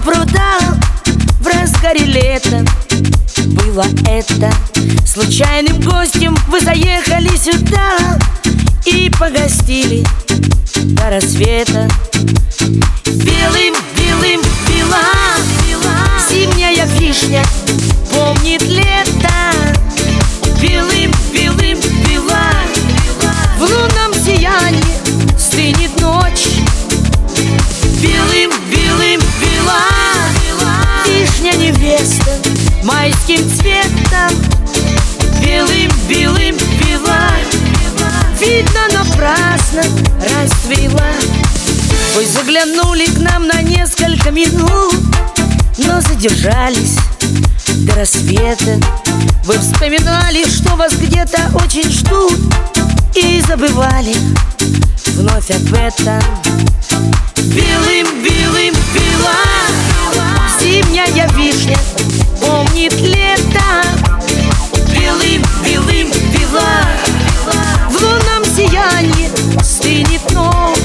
пруда в разгаре лета. Было это случайным гостем. Вы заехали сюда и погостили до рассвета. Белым-белым бела зимняя вишня помнит лето. Белым-белым бела в лунном сиянии стынет ночь. Белым-белым бела вишня невеста майским цветом. Белым-белым бела видно, напрасно расцвела. Вы заглянули к нам на несколько минут, но задержались до рассвета. Вы вспоминали, что вас где-то очень ждут, и забывали вновь об этом. Белым-белым бела зимняя вишня помнит лето. Белым-белым бела в лунном сиянии стынет ночь.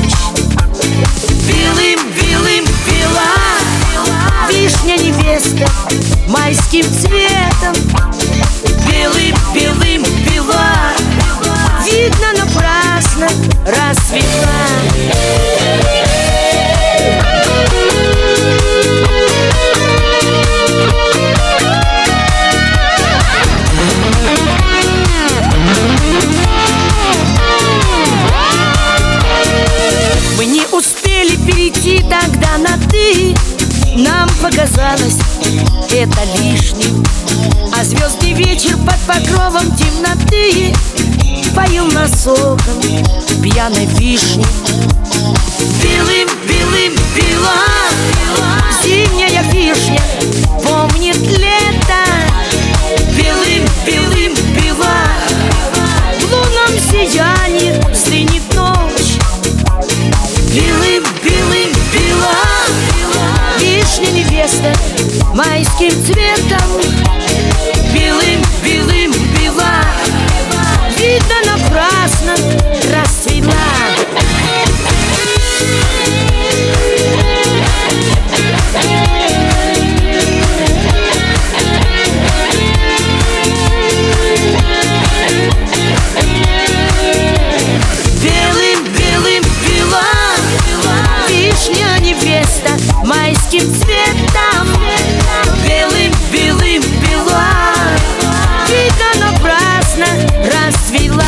Белым-белым бела вишня невеста майским цветом. Белым-белым бела видно, напрасно расцвела. Мы не успели перейти тогда на «ты», нам показалось это лишним. А звездный вечер под покровом темноты поил нас соком пьяной вишни. Белым-белым бела зимняя вишня помнит лето. Белым-белым бела в лунном сиянии стынет ночь. Белым-белым бела вишня невеста майским цветом. Белым-белым бела видно, напрасно расцвела. Белым-белым бела вишня невеста майским цветом. Белым-белым бела видно, напрасно расцвела.